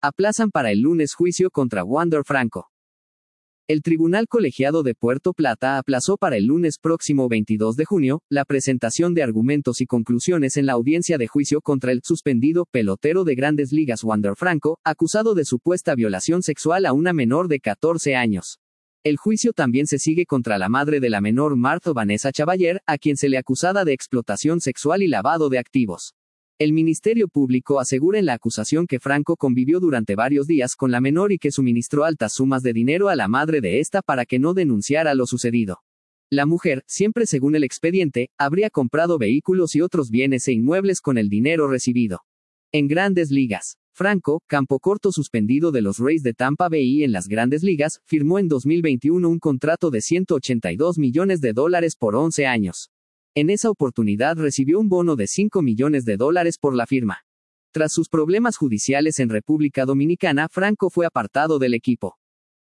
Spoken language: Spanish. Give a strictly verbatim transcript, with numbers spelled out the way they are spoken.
Aplazan para el lunes juicio contra Wander Franco. El Tribunal Colegiado de Puerto Plata aplazó para el lunes próximo veintidós de junio, la presentación de argumentos y conclusiones en la audiencia de juicio contra el suspendido pelotero de Grandes Ligas Wander Franco, acusado de supuesta violación sexual a una menor de catorce años. El juicio también se sigue contra la madre de la menor Martha Vanessa Chavaller, a quien se le acusada de explotación sexual y lavado de activos. El Ministerio Público asegura en la acusación que Franco convivió durante varios días con la menor y que suministró altas sumas de dinero a la madre de esta para que no denunciara lo sucedido. La mujer, siempre según el expediente, habría comprado vehículos y otros bienes e inmuebles con el dinero recibido. En Grandes Ligas, Franco, campo corto suspendido de los Rays de Tampa Bay en las Grandes Ligas, firmó en dos mil veintiuno un contrato de ciento ochenta y dos millones de dólares por once años. En esa oportunidad recibió un bono de cinco millones de dólares por la firma. Tras sus problemas judiciales en República Dominicana, Franco fue apartado del equipo.